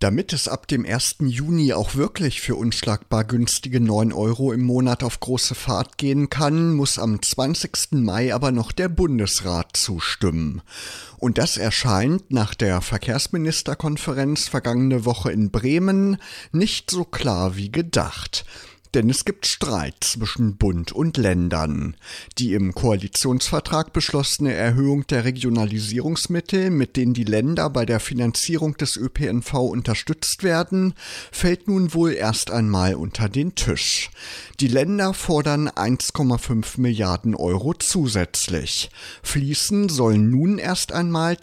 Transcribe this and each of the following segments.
Damit es ab dem 1. Juni auch wirklich für unschlagbar günstige 9 € im Monat auf große Fahrt gehen kann, muss am 20. Mai aber noch der Bundesrat zustimmen. Und das erscheint nach der Verkehrsministerkonferenz vergangene Woche in Bremen nicht so klar wie gedacht. Denn es gibt Streit zwischen Bund und Ländern. Die im Koalitionsvertrag beschlossene Erhöhung der Regionalisierungsmittel, mit denen die Länder bei der Finanzierung des ÖPNV unterstützt werden, fällt nun wohl erst einmal unter den Tisch. Die Länder fordern 1,5 Milliarden € zusätzlich. Fließen sollen nun erst einmal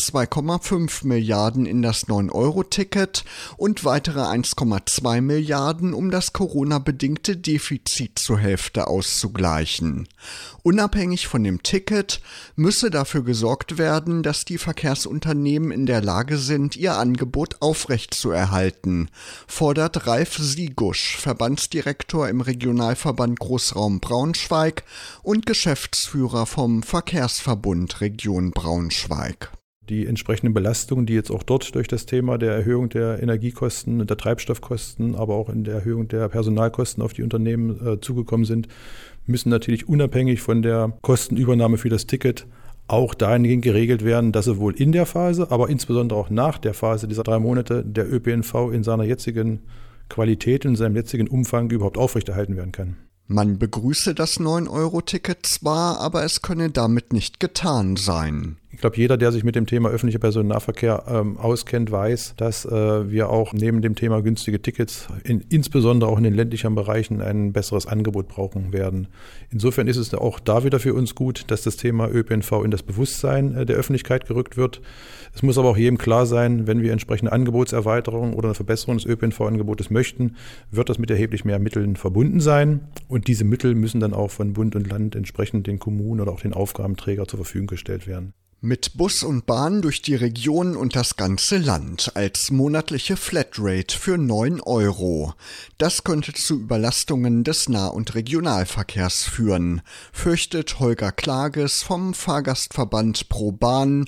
2,5 Milliarden in das 9-Euro-Ticket und weitere 1,2 Milliarden, um das Corona-bedingte Defizit zur Hälfte auszugleichen. Unabhängig von dem Ticket müsse dafür gesorgt werden, dass die Verkehrsunternehmen in der Lage sind, ihr Angebot aufrechtzuerhalten, fordert Ralf Siegusch, Verbandsdirektor im Regionalverband Großraum Braunschweig und Geschäftsführer vom Verkehrsverbund Region Braunschweig. Die entsprechenden Belastungen, die jetzt auch dort durch das Thema der Erhöhung der Energiekosten und der Treibstoffkosten, aber auch in der Erhöhung der Personalkosten auf die Unternehmen zugekommen sind, müssen natürlich unabhängig von der Kostenübernahme für das Ticket auch dahingehend geregelt werden, dass sowohl in der Phase, aber insbesondere auch nach der Phase dieser 3 Monate der ÖPNV in seiner jetzigen Qualität, in seinem jetzigen Umfang überhaupt aufrechterhalten werden kann. Man begrüße das 9-Euro-Ticket zwar, aber es könne damit nicht getan sein. Ich glaube, jeder, der sich mit dem Thema öffentlicher Personennahverkehr auskennt, weiß, dass wir auch neben dem Thema günstige Tickets, insbesondere auch in den ländlichen Bereichen, ein besseres Angebot brauchen werden. Insofern ist es auch da wieder für uns gut, dass das Thema ÖPNV in das Bewusstsein der Öffentlichkeit gerückt wird. Es muss aber auch jedem klar sein, wenn wir entsprechende Angebotserweiterung oder eine Verbesserung des ÖPNV-Angebotes möchten, wird das mit erheblich mehr Mitteln verbunden sein. Und diese Mittel müssen dann auch von Bund und Land entsprechend den Kommunen oder auch den Aufgabenträgern zur Verfügung gestellt werden. Mit Bus und Bahn durch die Region und das ganze Land als monatliche Flatrate für 9 €. Das könnte zu Überlastungen des Nah- und Regionalverkehrs führen, fürchtet Holger Klages vom Fahrgastverband Pro Bahn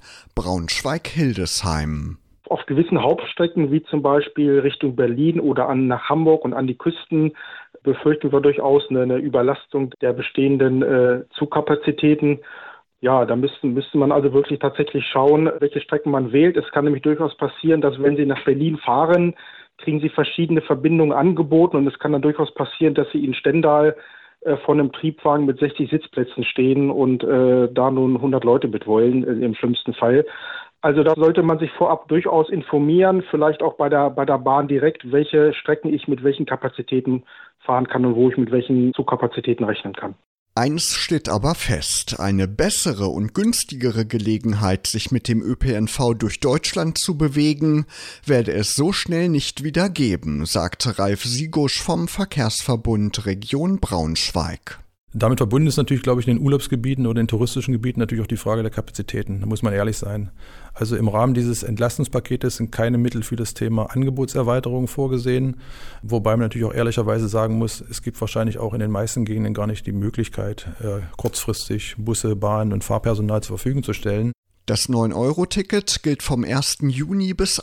Braunschweig-Hildesheim. Auf gewissen Hauptstrecken, wie zum Beispiel Richtung Berlin oder nach Hamburg und an die Küsten, befürchten wir durchaus eine Überlastung der bestehenden Zugkapazitäten. Ja, da müsste man also wirklich tatsächlich schauen, welche Strecken man wählt. Es kann nämlich durchaus passieren, dass wenn Sie nach Berlin fahren, kriegen Sie verschiedene Verbindungen angeboten und es kann dann durchaus passieren, dass Sie in Stendal vor einem Triebwagen mit 60 Sitzplätzen stehen und da nun 100 Leute mit wollen, im schlimmsten Fall. Also da sollte man sich vorab durchaus informieren, vielleicht auch bei der Bahn direkt, welche Strecken ich mit welchen Kapazitäten fahren kann und wo ich mit welchen Zugkapazitäten rechnen kann. Eins steht aber fest, eine bessere und günstigere Gelegenheit, sich mit dem ÖPNV durch Deutschland zu bewegen, werde es so schnell nicht wieder geben, sagt Ralf Siegusch vom Verkehrsverbund Region Braunschweig. Damit verbunden ist natürlich, glaube ich, in den Urlaubsgebieten oder in den touristischen Gebieten natürlich auch die Frage der Kapazitäten. Da muss man ehrlich sein. Also im Rahmen dieses Entlastungspaketes sind keine Mittel für das Thema Angebotserweiterung vorgesehen. Wobei man natürlich auch ehrlicherweise sagen muss, es gibt wahrscheinlich auch in den meisten Gegenden gar nicht die Möglichkeit, kurzfristig Busse, Bahnen und Fahrpersonal zur Verfügung zu stellen. Das 9-Euro-Ticket gilt vom 1. Juni bis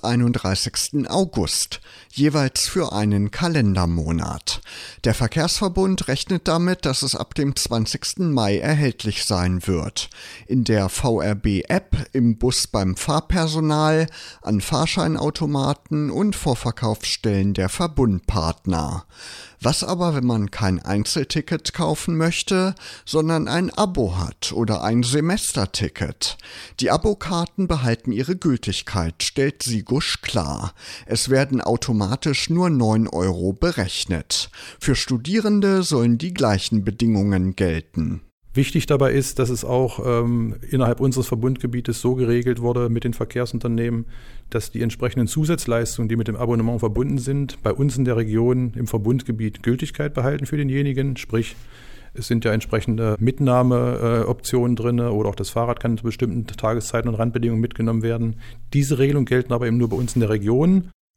31. August, jeweils für einen Kalendermonat. Der Verkehrsverbund rechnet damit, dass es ab dem 20. Mai erhältlich sein wird. In der VRB-App, im Bus beim Fahrpersonal, an Fahrscheinautomaten und Vorverkaufsstellen der Verbundpartner. Was aber, wenn man kein Einzelticket kaufen möchte, sondern ein Abo hat oder ein Semesterticket? Die Abokarten behalten ihre Gültigkeit, stellt Siegusch klar. Es werden automatisch nur 9 € berechnet. Für Studierende sollen die gleichen Bedingungen gelten. Wichtig dabei ist, dass es auch innerhalb unseres Verbundgebietes so geregelt wurde mit den Verkehrsunternehmen, dass die entsprechenden Zusatzleistungen, die mit dem Abonnement verbunden sind, bei uns in der Region im Verbundgebiet Gültigkeit behalten für denjenigen. Sprich, es sind ja entsprechende Mitnahmeoptionen drin oder auch das Fahrrad kann zu bestimmten Tageszeiten und Randbedingungen mitgenommen werden. Diese Regelungen gelten aber eben nur bei uns in der Region.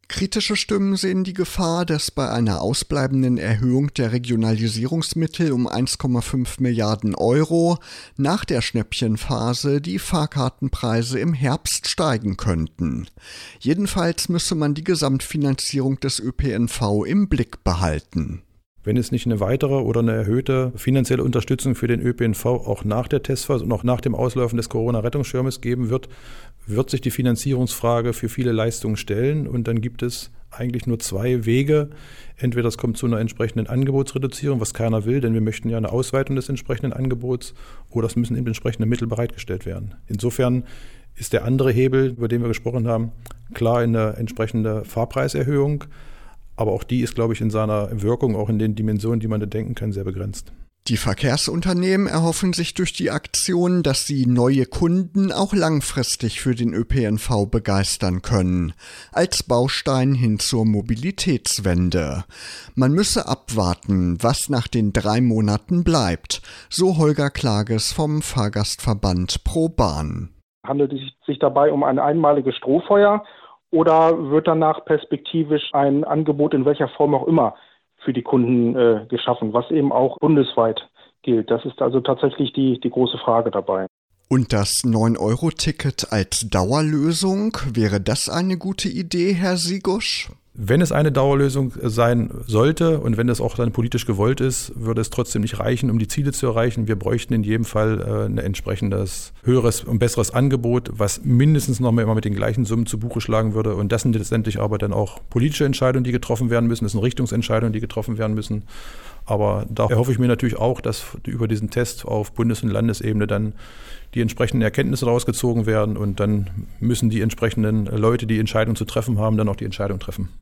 Kritische Stimmen sehen die Gefahr, dass bei einer ausbleibenden Erhöhung der Regionalisierungsmittel um 1,5 Milliarden Euro nach der Schnäppchenphase die Fahrkartenpreise im Herbst steigen könnten. Jedenfalls müsse man die Gesamtfinanzierung des ÖPNV im Blick behalten. Wenn es nicht eine weitere oder eine erhöhte finanzielle Unterstützung für den ÖPNV auch nach der Testphase und auch nach dem Auslaufen des Corona-Rettungsschirmes geben wird, wird sich die Finanzierungsfrage für viele Leistungen stellen. Und dann gibt es eigentlich nur zwei Wege. Entweder es kommt zu einer entsprechenden Angebotsreduzierung, was keiner will, denn wir möchten ja eine Ausweitung des entsprechenden Angebots, oder es müssen eben entsprechende Mittel bereitgestellt werden. Insofern ist der andere Hebel, über den wir gesprochen haben, klar eine entsprechende Fahrpreiserhöhung. Aber auch die ist, glaube ich, in seiner Wirkung, auch in den Dimensionen, die man da denken kann, sehr begrenzt. Die Verkehrsunternehmen erhoffen sich durch die Aktion, dass sie neue Kunden auch langfristig für den ÖPNV begeistern können, als Baustein hin zur Mobilitätswende. Man müsse abwarten, was nach den 3 Monaten bleibt, so Holger Klages vom Fahrgastverband ProBahn. Handelt es sich dabei um ein einmaliges Strohfeuer? Oder wird danach perspektivisch ein Angebot in welcher Form auch immer für die Kunden geschaffen, was eben auch bundesweit gilt? Das ist also tatsächlich die große Frage dabei. Und das 9-Euro-Ticket als Dauerlösung, wäre das eine gute Idee, Herr Sigusch? Wenn es eine Dauerlösung sein sollte und wenn das auch dann politisch gewollt ist, würde es trotzdem nicht reichen, um die Ziele zu erreichen. Wir bräuchten in jedem Fall ein entsprechendes, höheres und besseres Angebot, was mindestens noch mal immer mit den gleichen Summen zu Buche schlagen würde. Und das sind letztendlich aber dann auch politische Entscheidungen, die getroffen werden müssen. Das sind Richtungsentscheidungen, die getroffen werden müssen. Aber da erhoffe ich mir natürlich auch, dass über diesen Test auf Bundes- und Landesebene dann die entsprechenden Erkenntnisse rausgezogen werden und dann müssen die entsprechenden Leute, die Entscheidungen zu treffen haben, dann auch die Entscheidung treffen.